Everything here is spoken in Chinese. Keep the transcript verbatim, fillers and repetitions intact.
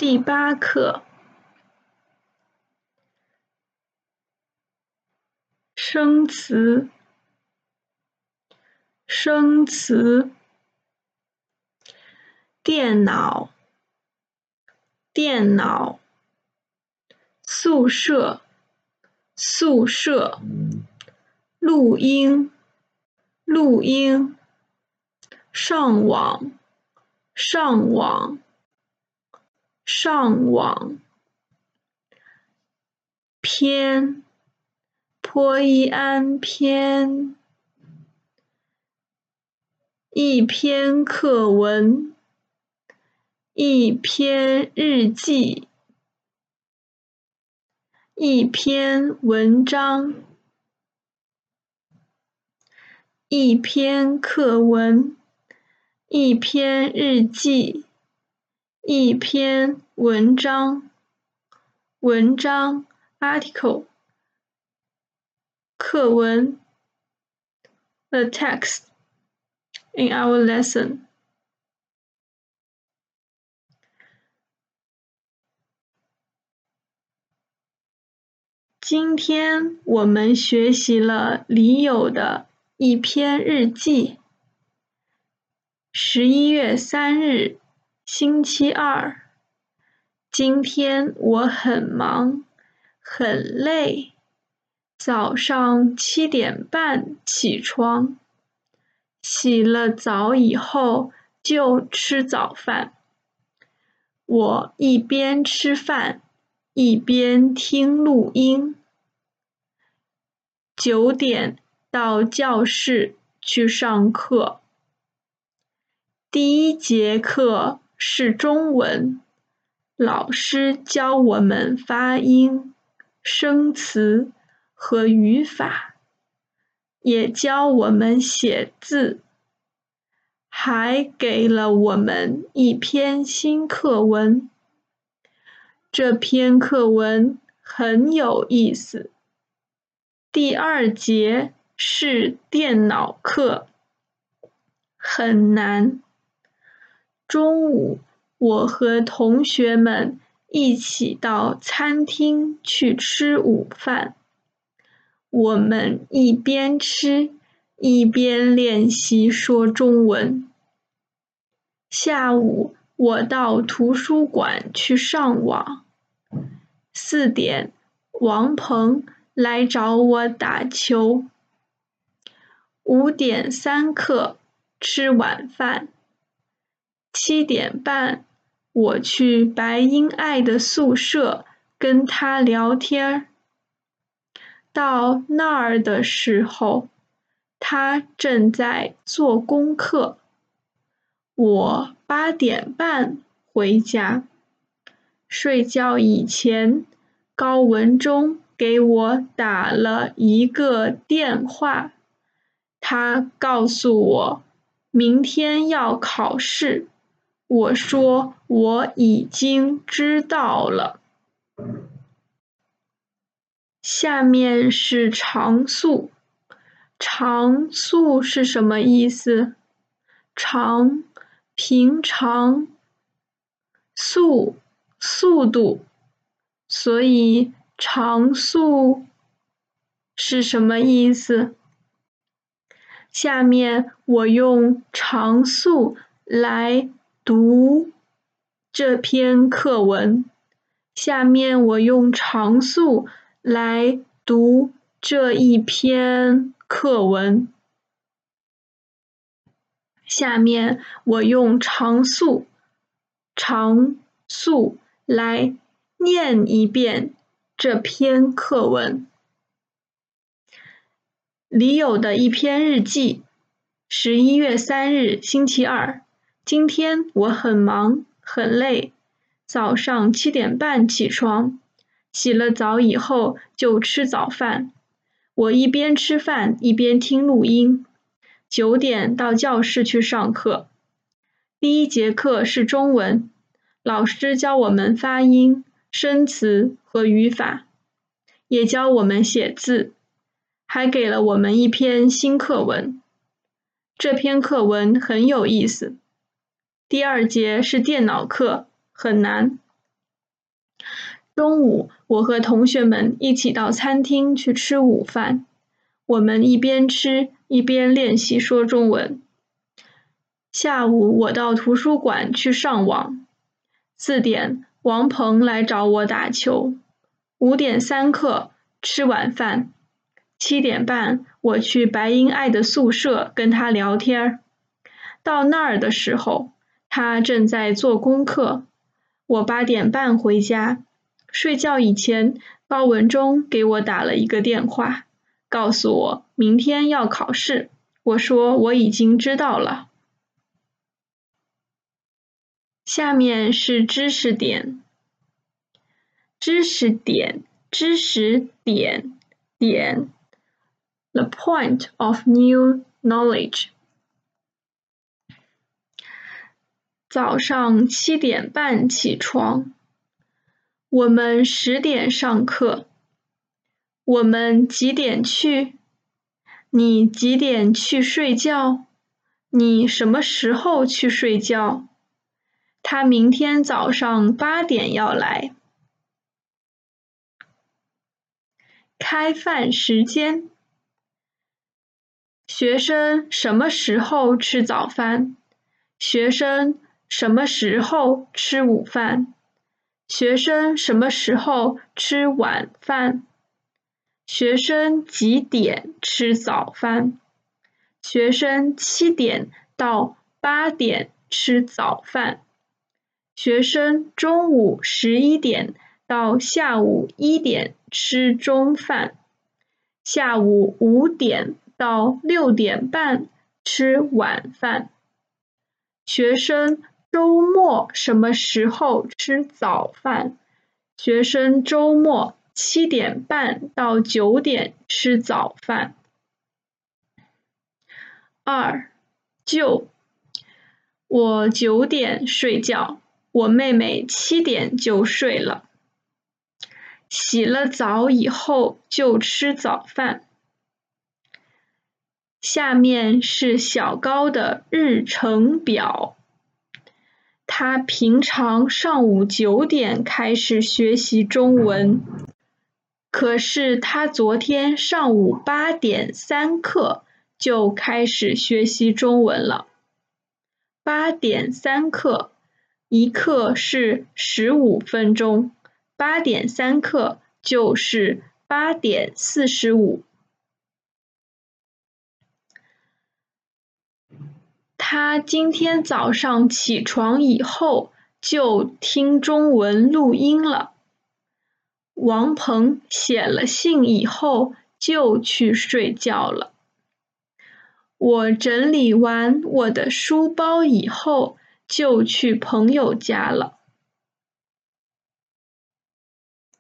第八课生词生词电脑电脑宿舍宿舍录音录音上网上网上网篇坡伊安篇一篇课文一篇日记一篇文章一篇课文一篇日记一篇文章文章 article 课文 the text in our lesson。 今天我们学习了李友的一篇日记。十一月三日，星期二。今天我很忙，很累。早上七点半起床，洗了澡以后就吃早饭。我一边吃饭，一边听录音。九点到教室去上课。第一节课是中文，老师教我们发音、生词和语法，也教我们写字，还给了我们一篇新课文。这篇课文很有意思。第二节是电脑课，很难。中午，我和同学们一起到餐厅去吃午饭。我们一边吃，一边练习说中文。下午，我到图书馆去上网。四点，王鹏来找我打球。五点三刻，吃晚饭。七点半，我去白英爱的宿舍跟她聊天。到那儿的时候，她正在做功课。我八点半回家。睡觉以前，高文忠给我打了一个电话，他告诉我明天要考试。我说我已经知道了。下面是常速。常速是什么意思？常，平常，速，速度。所以常速是什么意思？下面我用常速来读这篇课文。下面我用常速来读这一篇课文。下面我用常速常速来念一遍这篇课文。李友的一篇日记。十一月三日，星期二。今天我很忙，很累。早上七点半起床，洗了澡以后就吃早饭。我一边吃饭一边听录音。九点到教室去上课。第一节课是中文，老师教我们发音、生词和语法，也教我们写字，还给了我们一篇新课文。这篇课文很有意思。第二节是电脑课，很难。 中午，我和同学们一起到餐厅去吃午饭，我们一边吃一边练习说中文。下午，我到图书馆去上网。四点，王鹏来找我打球。五点三刻，吃晚饭。七点半，我去白英爱的宿舍跟她聊天。到那儿的时候，她正在做功课。我八点半回家。睡觉以前，高文忠给我打了一个电话，告诉我明天要考试。我说我已经知道了。下面是知识点。知识点，知识点，点 ，the point of new knowledge。早上七点半起床。我们十点上课。我们几点去？你几点去睡觉？你什么时候去睡觉？他明天早上八点要来。开饭时间。学生什么时候吃早饭？学生什么时候吃午饭？学生什么时候吃晚饭？学生几点吃早饭？学生七点到八点吃早饭。学生中午十一点到下午一点吃中饭。下午五点到六点半吃晚饭。学生周末什么时候吃早饭？学生周末七点半到九点吃早饭。二，就，我九点睡觉，我妹妹七点就睡了。洗了澡以后就吃早饭。下面是小高的日程表。他平常上午九点开始学习中文，可是他昨天上午八点三刻就开始学习中文了。八点三刻，一课是十五分钟，八点三刻就是八点四十五。他今天早上起床以后就听中文录音了。王鹏写了信以后就去睡觉了。我整理完我的书包以后就去朋友家了。